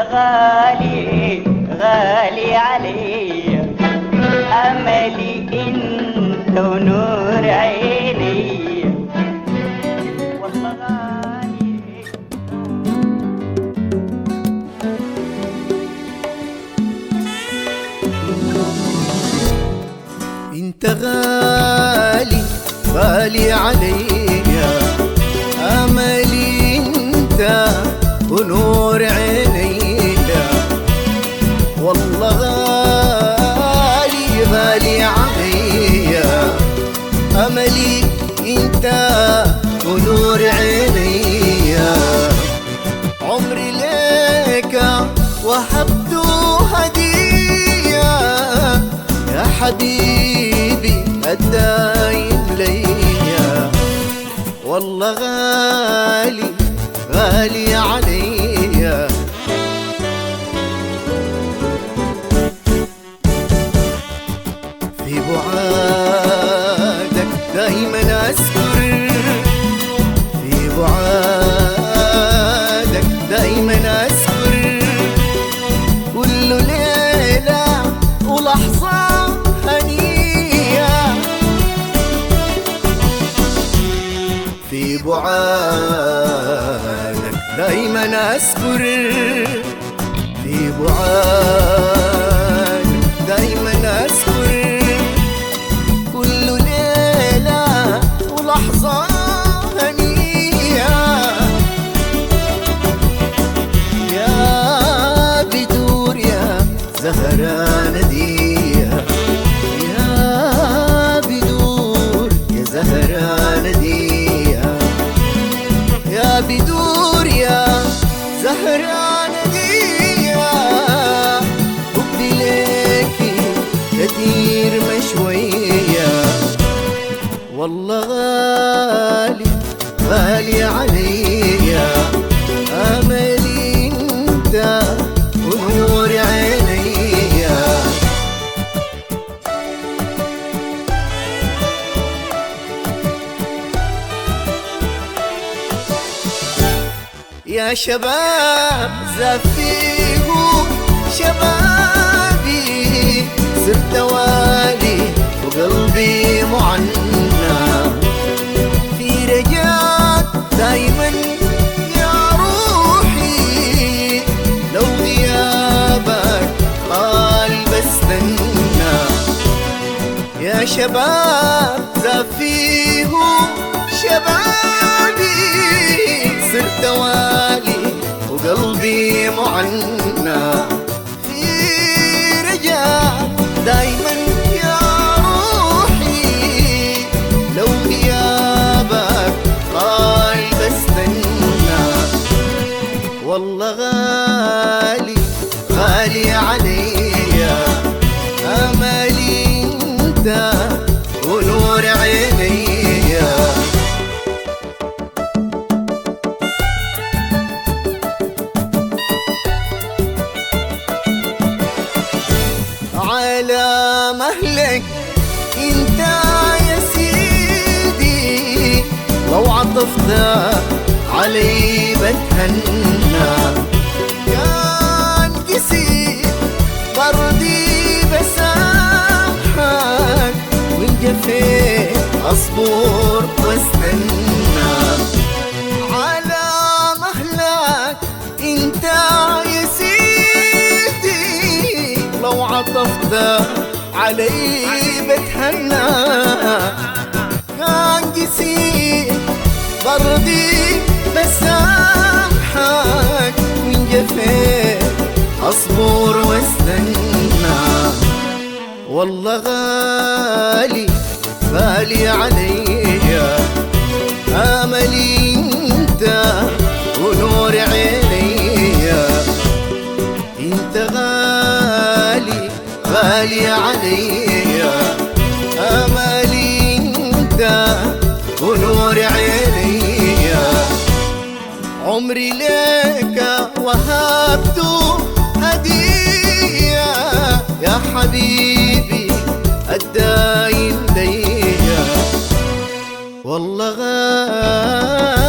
غالي غالي علي، أملي انت ونور عيني، والله غالي. انت غالي غالي علي، املي انت ونور عيني، والله غالي غالي علي، املي انت ونور عيني، عمري ليك وهبته هدية يا حبيبي الدايم ليا، والله غالي غالي عليا. في بعادك دايما أذكر، في بعادك دايما أذكر، كل ليلة ولحظة هنية، في بعادك دايما أذكر، في بعادك دايما أذكر، كل ليلة ولحظة هنية، يا بدور يا زهرانة دي، يا بدور يا زهرانة دي، يا بدور يا زهرانة دي، حبي ليكي كتير مشوية، والله غالي غالي عليا، أملي انت ونور عيني. يا شباب زفيه شبابي، صرت والي وقلبي معنى، في رجاك دايما يا روحي، لو غيابك طال بستنى، يا شباب زفيه شبابي، صرت والي وقلبي معنى، في رجاء دايما يا روحي، لو غيابك طال بستنى، والله غالي غالي عليا، املي انت ونور عيني. على مهلك انت يا سيدي، لو عطفت علي بتهنى، كان قسيت بردي بسامحك، وان جفيت اصبر واستنى، على مهلك انت يا سيدي، لو عطفت علي بتهنى، كان قسيت برضي بسامحك، من جفيت اصبر واستنى، والله غالي غالي عليا، املي انت ونور عيني، انت غالي غالي عليا، املي انت ونور عيني، عمري ليك وهبته هدية يا حبيبي الدايم ليا، والله غالي